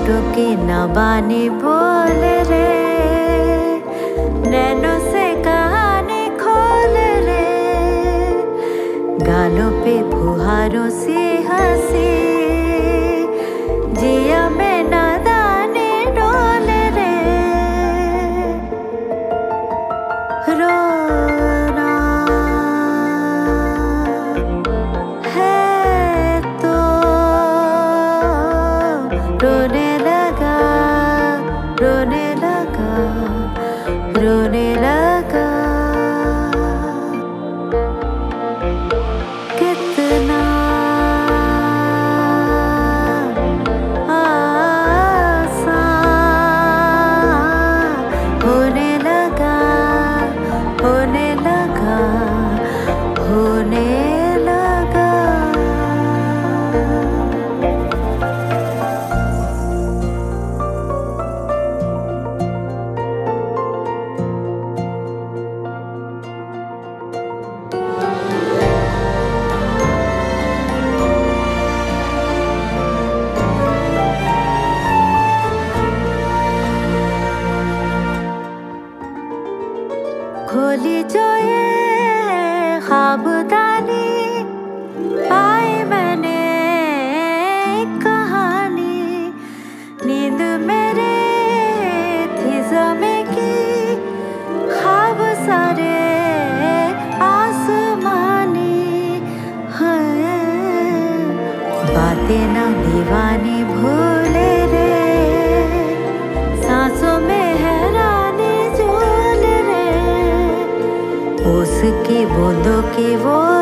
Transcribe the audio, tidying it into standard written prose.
होठों के नबाने बोल रे, नैनों से कहानी खोल रे, गालों पे फुहारों से हंसी, जिया में नादानी डोल रे। रोना है तो रोने लगा, रोने लगा, रोने लगा। कितना आसान होने लगा, होने लगा, होने लगा। खोली जो ये ख्वाबदानी, पाई मैंने एक कहानी, नींद मेरे थी ज़मे की, ख्वाब सारे आसमानी हैं, बातें ना दीवानी भूले रे, सांसों में हैरानी झूल रे, उसकी बूंदों की वो